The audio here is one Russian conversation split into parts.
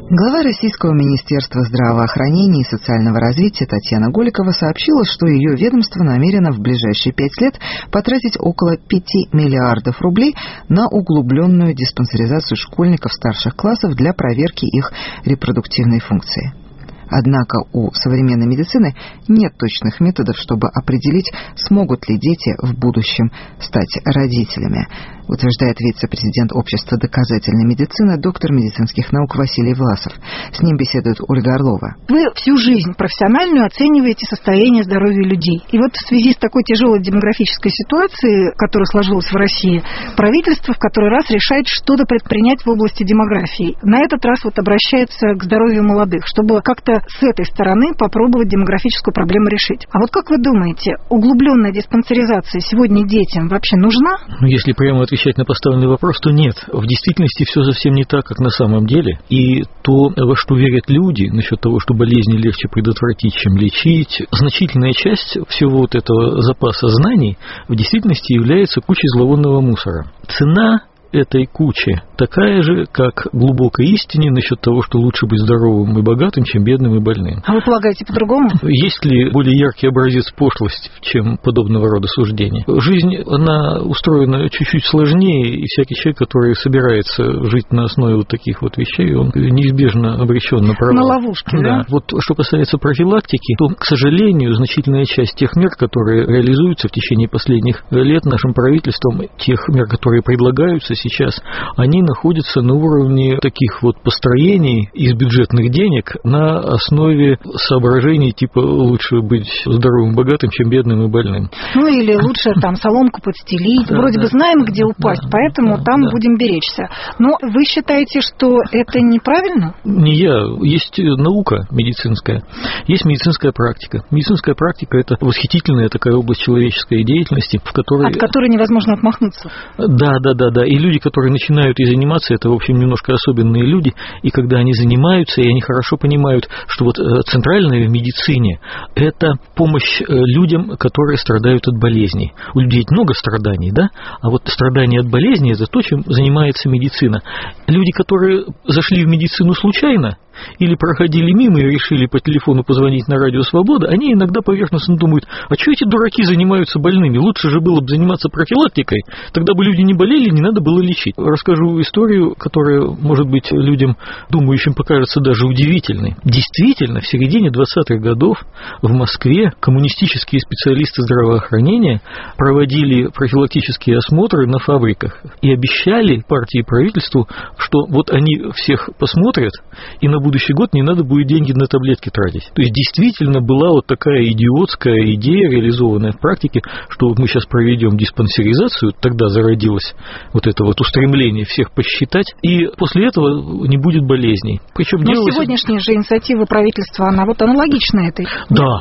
Глава Российского министерства здравоохранения и социального развития Татьяна Голикова сообщила, что ее ведомство намерено в ближайшие 5 лет потратить около 5 миллиардов рублей на углубленную диспансеризацию школьников старших классов для проверки их репродуктивной функции. Однако у современной медицины нет точных методов, чтобы определить, смогут ли дети в будущем стать родителями, утверждает вице-президент Общества доказательной медицины, доктор медицинских наук Василий Власов. С ним беседует Ольга Орлова. Вы всю жизнь профессиональную оцениваете состояние здоровья людей. И вот в связи с такой тяжелой демографической ситуацией, которая сложилась в России, правительство в который раз решает что-то предпринять в области демографии. На этот раз обращается к здоровью молодых, чтобы как-то с этой стороны попробовать демографическую проблему решить. А вот как вы думаете, углубленная диспансеризация сегодня детям вообще нужна? Если прямо отвечать на поставленный вопрос, то нет. В действительности все совсем не так, как на самом деле. И то, во что верят люди, насчет того, что болезни легче предотвратить, чем лечить, значительная часть всего этого запаса знаний в действительности является кучей зловонного мусора. Цена этой кучи такая же, как глубокой истине насчет того, что лучше быть здоровым и богатым, чем бедным и больным. А вы полагаете по-другому? Есть ли более яркий образец пошлости, чем подобного рода суждения? Жизнь, она устроена чуть-чуть сложнее, и всякий человек, который собирается жить на основе вот таких вот вещей, он неизбежно обречен на провал. На ловушки, да? Вот что касается профилактики, то, к сожалению, значительная часть тех мер, которые реализуются в течение последних лет нашим правительством, тех мер, которые предлагаются сейчас, они находятся на уровне таких вот построений из бюджетных денег на основе соображений типа лучше быть здоровым и богатым, чем бедным и больным. Ну или лучше там соломку подстелить. Вроде бы знаем, где упасть, поэтому там будем беречься. Но вы считаете, что это неправильно? Не я. Есть наука медицинская, есть медицинская практика. Медицинская практика – это восхитительная такая область человеческой деятельности, в которой... От которой невозможно отмахнуться. Да. И люди, которые начинают ей заниматься, это, в общем, немножко особенные люди, и когда они занимаются, и они хорошо понимают, что вот центральная в медицине – это помощь людям, которые страдают от болезней. У людей много страданий, да? А вот страдания от болезней – это то, чем занимается медицина. Люди, которые зашли в медицину случайно, или проходили мимо и решили по телефону позвонить на радио «Свобода», они иногда поверхностно думают, а что эти дураки занимаются больными? Лучше же было бы заниматься профилактикой, тогда бы люди не болели, не надо было лечить. Расскажу историю, которая, может быть, людям, думающим, покажется даже удивительной. Действительно, в середине 20-х годов в Москве коммунистические специалисты здравоохранения проводили профилактические осмотры на фабриках и обещали партии и правительству, что вот они всех посмотрят, и на будущий год не надо будет деньги на таблетки тратить. То есть действительно была вот такая идиотская идея, реализованная в практике, что мы сейчас проведем диспансеризацию, тогда зародилось вот это вот устремление всех посчитать, и после этого не будет болезней. Причем сегодняшняя же инициатива правительства, она вот аналогична этой. Да.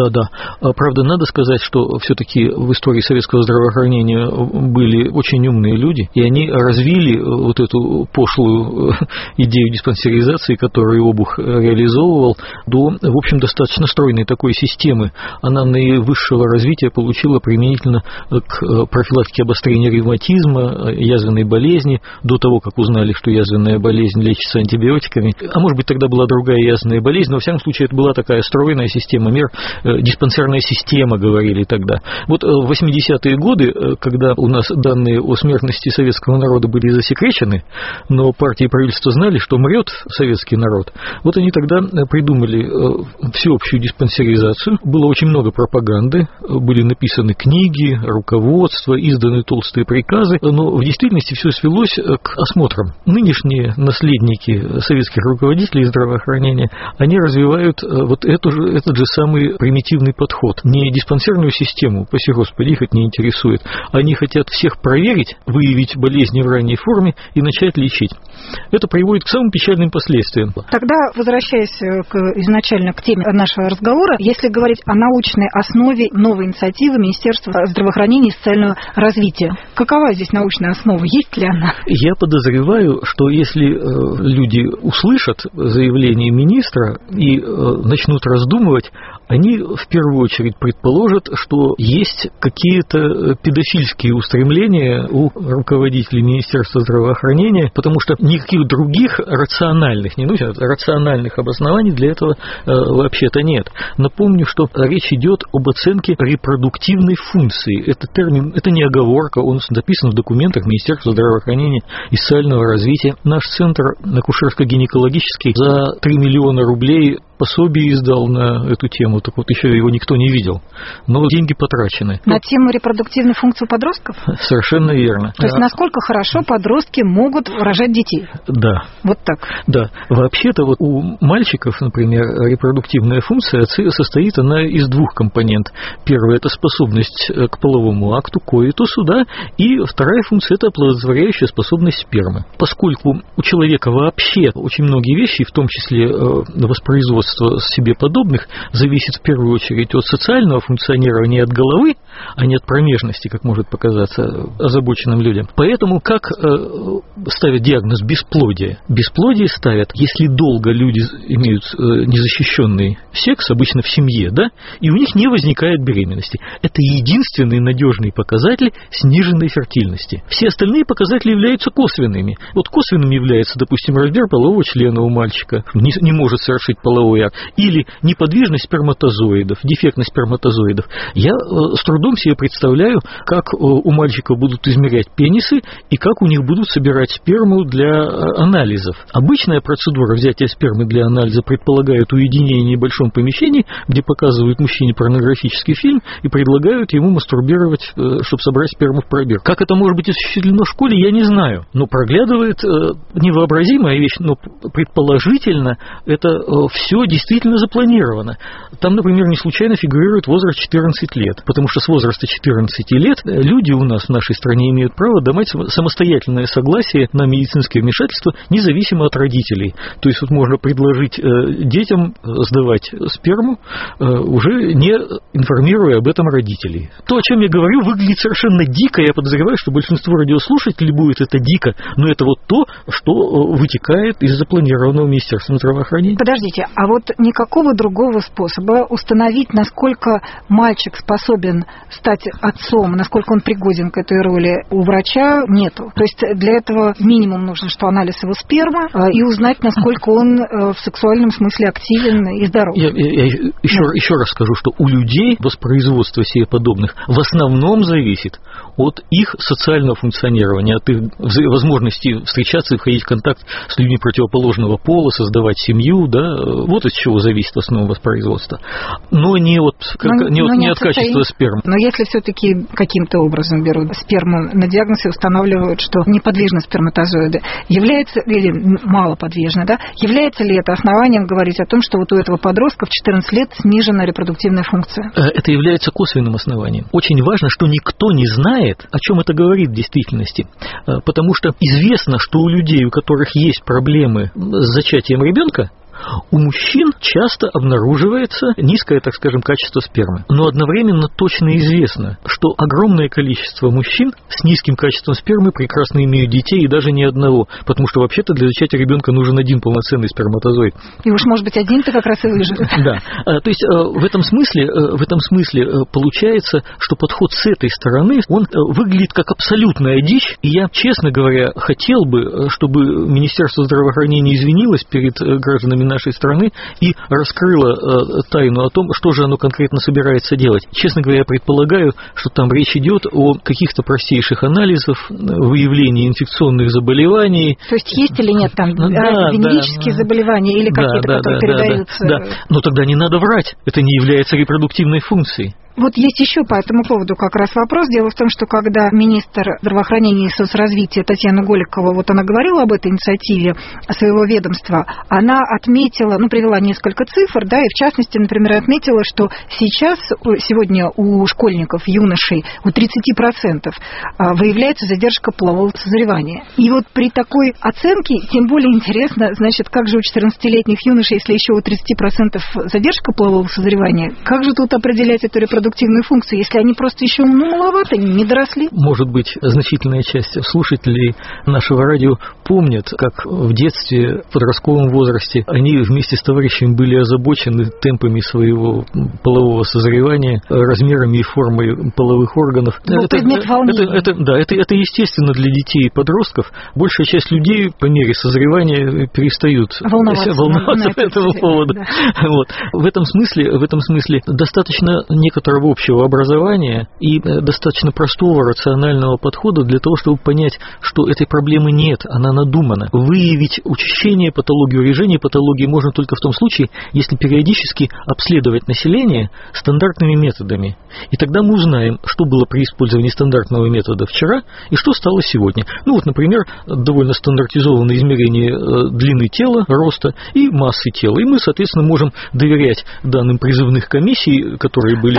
Правда, надо сказать, что все-таки в истории советского здравоохранения были очень умные люди, и они развили вот эту пошлую идею диспансеризации, которую Обух реализовывал, до, в общем, достаточно стройной такой системы. Она наивысшего развития получила применительно к профилактике обострения ревматизма, язвенной болезни, до того, как узнали, что язвенная болезнь лечится антибиотиками. А может быть, тогда была другая язвенная болезнь, но, во всяком случае, это была такая стройная система мер, диспансерная система, говорили тогда. Вот в 80-е годы, когда у нас данные о смертности советского народа были засекречены, но партии и правительство знали, что мрет советский народ, вот они тогда придумали всеобщую диспансеризацию. Было очень много пропаганды, были написаны книги, руководства, изданы толстые приказы, но в действительности все свелось к осмотрам. Нынешние наследники советских руководителей здравоохранения, они развивают вот этот же самый примитивный подход. Не диспансерную систему, паси Господи, их это не интересует. Они хотят всех проверить, выявить болезни в ранней форме и начать лечить. Это приводит к самым печальным последствиям. Тогда, возвращаясь изначально к теме нашего разговора, если говорить о научной основе новой инициативы Министерства здравоохранения и социального развития, какова здесь научная основа? Есть ли она? Я подозреваю, что если люди услышат заявление министра и начнут раздумывать, они в первую очередь предположат, что есть какие-то педофильские устремления у руководителей Министерства здравоохранения, потому что никаких других рациональных обоснований для этого вообще-то нет. Напомню, что речь идет об оценке репродуктивной функции. Это термин, это не оговорка, он записан в документах Министерства здравоохранения и социального развития. Наш центр акушерско-гинекологический за 3 миллиона рублей пособие издал на эту тему, так вот еще его никто не видел. Но деньги потрачены. На тему репродуктивной функции подростков? Совершенно верно. То есть насколько хорошо подростки могут рожать детей? Да. Вот так? Да. Вообще-то вот у мальчиков, например, репродуктивная функция состоит она из двух компонентов. Первая – это способность к половому акту, коитусу, да, и вторая функция – это оплодотворяющая способность спермы. Поскольку у человека вообще очень многие вещи, в том числе воспроизводство себе подобных, зависит в первую очередь от социального функционирования, от головы, а не от промежности, как может показаться озабоченным людям. Поэтому как ставят диагноз бесплодия? Бесплодие ставят, если долго люди имеют незащищенный секс, обычно в семье, да, и у них не возникает беременности. Это единственный надежный показатель сниженной фертильности. Все остальные показатели являются косвенными. Вот косвенным является, допустим, размер полового члена у мальчика, не может совершить половой акт, или неподвижность сперматозоидов, дефектность сперматозоидов. Я с трудом себе представляю, как у мальчиков будут измерять пенисы и как у них будут собирать сперму для анализов. Обычная процедура взятия спермы для анализа предполагает уединение в небольшом помещении, где показывают мужчине порнографический фильм и предлагают ему мастурбировать, чтобы собрать сперму в пробирку. Как это может быть осуществлено в школе, я не знаю. Но проглядывает невообразимая вещь, но предположительно это все действительно запланировано. Там, например, не случайно фигурирует возраст 14 лет, потому что с возраста 14 лет люди у нас в нашей стране имеют право давать самостоятельное согласие на медицинское вмешательство независимо от родителей. То есть вот можно предложить детям сдавать сперму, уже не информируя об этом родителей. То, о чем я говорю, выглядит совершенно дико. Я подозреваю, что большинство радиослушателей будет это дико, но это вот то, что вытекает из запланированного Министерством здравоохранения. Подождите, а вот никакого другого способа установить, насколько мальчик способен стать отцом, насколько он пригоден к этой роли, у врача нету. То есть для этого минимум нужно, что анализ его спермы, и узнать, насколько он в сексуальном смысле активен и здоров. Я еще раз скажу, что у людей воспроизводство себе подобных в основном зависит от их социального функционирования, от их возможности встречаться и входить в контакт с людьми противоположного пола, создавать семью, да, вот от чего зависит в основном воспроизводство. Но не от качества спермы. Но если все-таки каким-то образом берут сперму на диагноз и устанавливают, что неподвижны сперматозоиды, является, или малоподвижны, да, является ли это основанием говорить о том, что вот у этого подростка в 14 лет снижена репродуктивная функция? Это является косвенным основанием. Очень важно, что никто не знает, о чем это говорит в действительности, потому что известно, что у людей, у которых есть проблемы с зачатием ребенка, у мужчин часто обнаруживается низкое, так скажем, качество спермы. Но одновременно точно известно, что огромное количество мужчин с низким качеством спермы прекрасно имеют детей, и даже не одного, потому что вообще-то для зачатия ребенка нужен один полноценный сперматозоид. И уж, может быть, один-то как раз и выживет. Да. То есть в этом смысле получается, что подход с этой стороны, он выглядит как абсолютная дичь, и я, честно говоря, хотел бы, чтобы Министерство здравоохранения извинилось перед гражданами нашей страны и раскрыла тайну о том, что же оно конкретно собирается делать. Честно говоря, я предполагаю, что там речь идет о каких-то простейших анализах, выявлении инфекционных заболеваний. То есть есть или нет там венерические заболевания или какие-то, которые передаются? Да, но тогда не надо врать, это не является репродуктивной функцией. Вот есть еще по этому поводу как раз вопрос. Дело в том, что когда министр здравоохранения и соцразвития Татьяна Голикова, вот она говорила об этой инициативе своего ведомства, она отметила, привела несколько цифр, да, и в частности, например, отметила, что сегодня у школьников, юношей, у 30% выявляется задержка полового созревания. И вот при такой оценке, тем более интересно, значит, как же у 14-летних юношей, если еще у 30% задержка полового созревания, как же тут определять эту репродуктивную репродуктивную функцию, если они просто еще маловаты, не доросли? Может быть, значительная часть слушателей нашего радио помнят, как в детстве, в подростковом возрасте, они вместе с товарищами были озабочены темпами своего полового созревания, размерами и формой половых органов. Предмет волнения. Это естественно для детей и подростков. Большая часть людей по мере созревания перестают волноваться по этому поводу. Да. Вот. В этом смысле достаточно некоторого общего образования и достаточно простого рационального подхода для того, чтобы понять, что этой проблемы нет, она надумана. Выявить учащение, патологию режения, патологии можно только в том случае, если периодически обследовать население стандартными методами. И тогда мы узнаем, что было при использовании стандартного метода вчера и что стало сегодня. Например, довольно стандартизованное измерение длины тела, роста и массы тела. И мы, соответственно, можем доверять данным призывных комиссий, которые были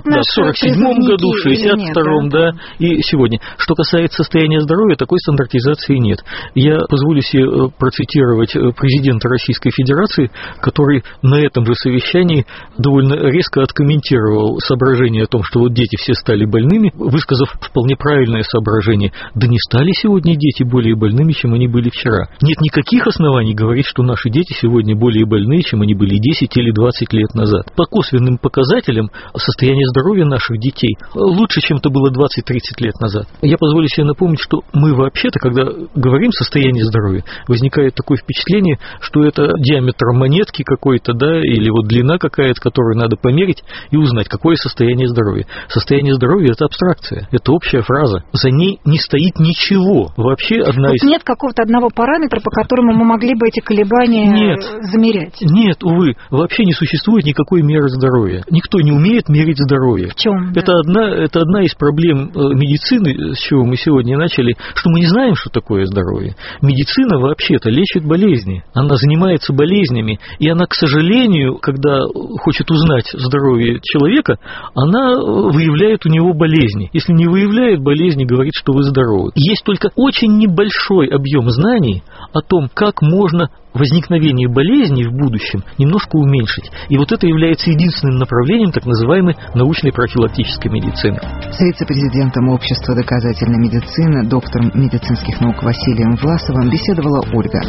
в 1947 году, в 1962 да, и сегодня. Что касается состояния здоровья, такой стандартизации нет. Я позволю себе процитировать президента Российской Федерации, который на этом же совещании довольно резко откомментировал соображение о том, что вот дети все стали больными, высказав вполне правильное соображение. Да не стали сегодня дети более больными, чем они были вчера. Нет никаких оснований говорить, что наши дети сегодня более больные, чем они были 10 или 20 лет назад. По косвенным показателям состояние здоровья наших детей лучше, чем это было 20-30 лет назад. Я позволю себе напомнить, что мы вообще-то, когда говорим состояние здоровья, возникает такое впечатление, что это диаметр монетки какой-то, да, или вот длина какая-то, которую надо померить и узнать, какое состояние здоровья. Состояние здоровья – это абстракция, это общая фраза. За ней не стоит ничего. Вообще нет какого-то одного параметра, по которому мы могли бы эти колебания замерять? Нет, увы, вообще не существует никакой меры здоровья. Никто не умеет мерить здоровье. В чем? Это одна из проблем медицины, с чего мы сегодня начали, что мы не знаем, что такое здоровье. Медицина вообще-то лечит болезни. Она занимается болезнями, и она, к сожалению, когда хочет узнать здоровье человека, она выявляет у него болезни. Если не выявляет болезни, говорит, что вы здоровы. Есть только очень небольшой объем знаний о том, как можно возникновение болезней в будущем немножко уменьшить. И вот это является единственным направлением так называемой научной профилактической медицины. С вице-президентом Общества доказательной медицины, доктором медицинских наук Василием Власовым беседовала Ольга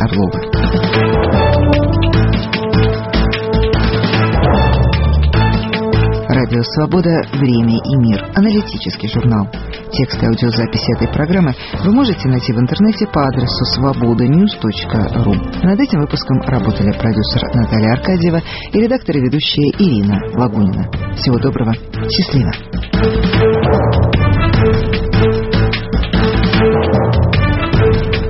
Орлова. Радио «Свобода. Время и мир». Аналитический журнал. Текст и аудиозаписи этой программы вы можете найти в интернете по адресу svobodanews.ru. Над этим выпуском работали продюсер Наталья Аркадьева и редактор и ведущая Ирина Лагунина. Всего доброго. Счастливо.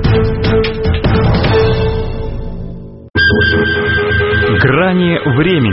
Грани времени.